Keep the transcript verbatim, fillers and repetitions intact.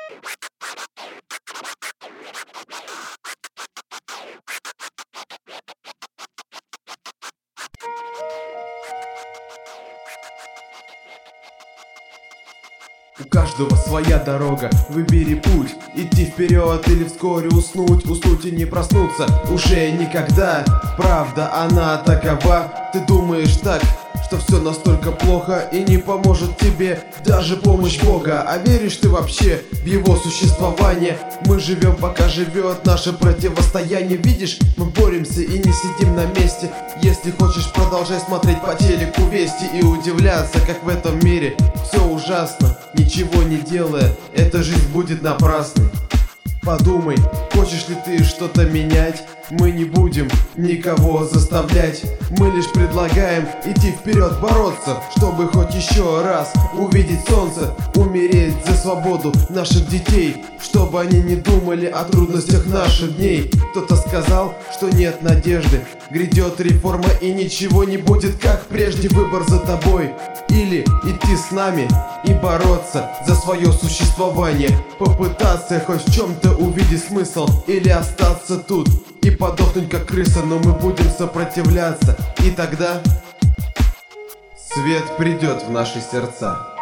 У каждого своя дорога, выбери путь. Идти вперед или вскоре уснуть. Уснуть и не проснуться уже никогда. Правда, она такова. Ты думаешь так, что все настолько плохо и не поможет тебе даже помощь Бога. А веришь ты вообще в его существование? Мы живем, пока живет наше противостояние. Видишь, мы боремся и не сидим на месте. Если хочешь, продолжай смотреть по телеку вести и удивляться, как в этом мире все ужасно. Ничего не делая, эта жизнь будет напрасной. Подумай, хочешь ли ты что-то менять? Мы не будем никого заставлять. Мы лишь предлагаем идти вперед, бороться, чтобы хоть еще раз увидеть солнце, умереть за свободу наших детей, чтобы они не думали о трудностях наших дней. Кто-то сказал, что нет надежды, грядет реформа и ничего не будет как прежде. Выбор за тобой: или идти с нами и бороться за свое существование, попытаться хоть в чем-то увидеть смысл, или остаться тут и подохнуть как крыса. Но мы будем сопротивляться, и тогда свет придет в наши сердца.